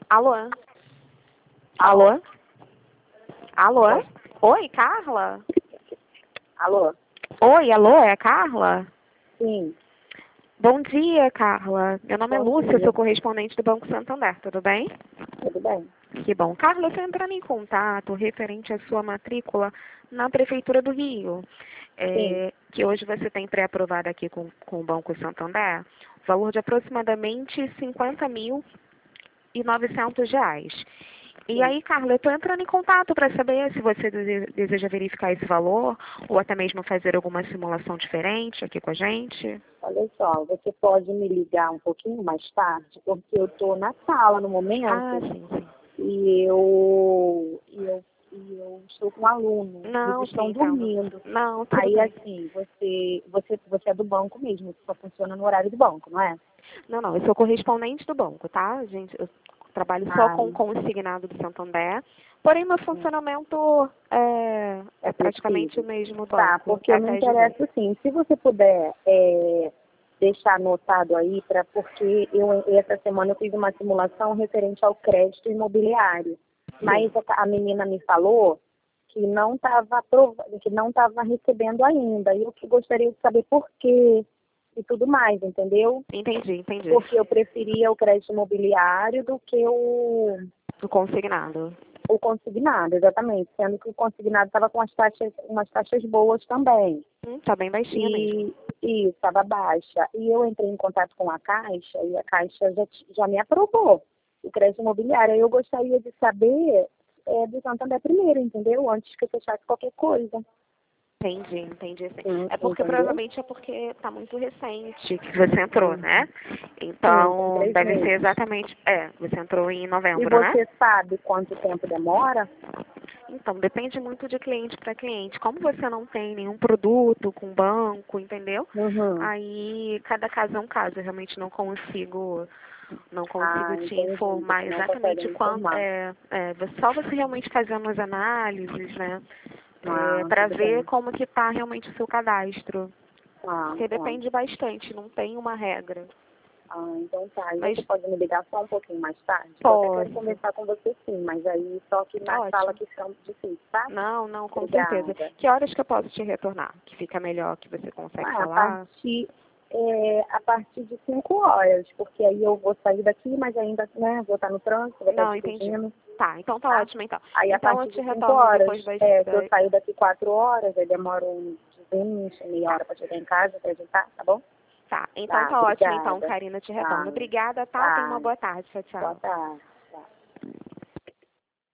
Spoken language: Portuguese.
Alô? Alô? Alô? Oi, Carla? Alô? Oi, alô, é a Carla? Sim, Bom dia, Carla. Meu nome é bom Lúcia, dia. sou correspondente do Banco Santander, tudo bem? Tudo bem? Que bom. Carla, eu estou entrando em contato referente à sua matrícula na Prefeitura do Rio, Sim, que hoje você tem pré-aprovada aqui com o Banco Santander, valor de aproximadamente R$ 50.900. E sim. aí, Carla, eu estou entrando em contato para saber se você deseja verificar esse valor ou até mesmo fazer alguma simulação diferente aqui com a gente. Olha só, você pode me ligar um pouquinho mais tarde, porque eu estou na sala no Ah, momento sim, sim. e eu estou com um aluno, eles Não, sim, estão entendo. dormindo. Não, tudo Aí, bem. assim, você é do banco mesmo, só funciona no horário do banco, não é? Não, não, eu sou correspondente do banco, tá, gente? Eu trabalho só Ah, com o consignado do Santander, porém meu funcionamento é é praticamente o flexível. mesmo Tá, banco, porque é eu me até às 18. interesso sim. Se você puder deixar anotado aí, porque essa semana eu fiz uma simulação referente ao crédito imobiliário. Sim, Mas a menina me falou que não estava recebendo ainda. E eu que gostaria de saber por quê e tudo mais, entendeu? entendi, entendi. Porque eu preferia o crédito imobiliário do que O consignado. o consignado, exatamente. Sendo que o consignado estava com umas taxas boas também. Tá bem baixinha mesmo. E estava baixa. E eu entrei em contato com a Caixa e a Caixa já me aprovou o crédito imobiliário. Eu gostaria de saber do Santander primeiro, entendeu? Antes que eu fechasse qualquer coisa. Entendi, entendi sim. É porque Entendeu? provavelmente tá muito recente que você entrou, Hum, né? sim, tem Então 3 deve ser meses. exatamente. Você entrou em E novembro, né? você sabe quanto tempo demora? Então, depende muito de cliente para cliente. Como você não tem nenhum produto com banco, entendeu? Uhum. Aí cada caso é um caso. Eu realmente não Ah, consigo te entendi. informar Você não consegue exatamente me quanto. informar. Só você realmente fazendo as análises, né? Ah, Para tudo ver bem. como que está realmente o seu cadastro. Ah, Porque tá. depende bastante, não tem uma regra. Ah, então tá. E Mas você pode me ligar só um pouquinho mais tarde? Eu até quero posso. conversar com você sim, mas aí só que na Tá sala ótimo. que fica difícil, tá? Não, não, com certeza. Obrigada. Que horas que eu posso te retornar? Que fica melhor, que você consegue Ah, falar? a partir de 5 horas, porque aí eu vou sair daqui, mas ainda, né, vou estar no trânsito, vou estar Não, entendi. dirigindo, Tá, então tá tá? ótimo então. Aí a Então eu partir te de 5 retorno horas, depois se eu sair daqui 4 horas, aí demora uns 20, meia Tá, hora para chegar em casa, para adiantar, tá bom? tá. Então Tá, tá ótimo então, obrigada. Karina, eu te Tá, retorno. Obrigada, tá? Tenha uma tá. boa tarde. Tchau, Boa tchau. tarde. Tá.